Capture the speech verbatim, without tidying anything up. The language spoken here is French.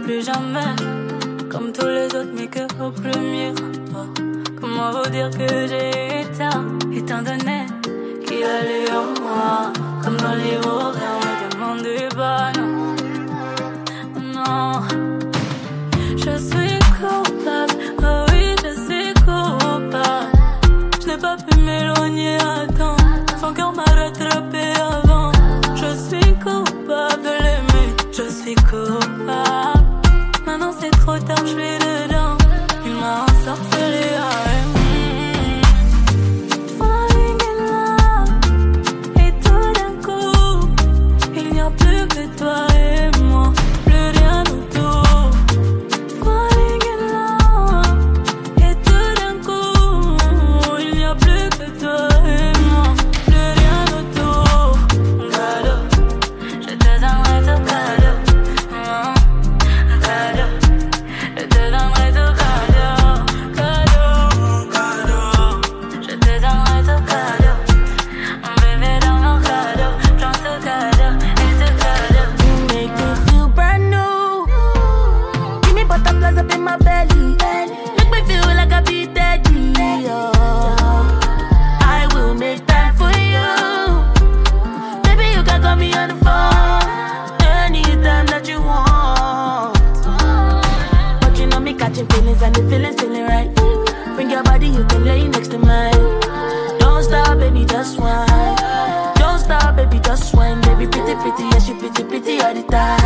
plus jamais comme tous les autres, mais que au premier rapport. Comment vous dire que j'ai éteint, étant donné qu'il allait en moi, comme dans les livres, on me demande pas, non, non. Je suis coupable, oh oui, je suis coupable. Je n'ai pas pu m'éloigner à temps, son cœur m'a rattrapé avant. Je suis coupable de l'aimer, je suis coupable. Maintenant c'est trop tard, je suis dedans. Il m'a ensorcelé, falling in love. Et tout d'un coup, il n'y a plus que toi et moi, plus rien autour. Falling in love. Et tout d'un coup, il n'y a plus que toi et moi, plus rien autour. Cadeau, je te donnerai tout cadeau. Up in my belly, make me feel like I be daddy. Oh, I will make time for you. Baby, you can call me on the phone anytime that you want. But you know me catching feelings and the feelings feeling right. Bring your body, you can lay next to mine. Don't stop, baby, just whine. Don't stop, baby, just whine. Baby, pretty, pretty, yes, you pretty, pretty all the time.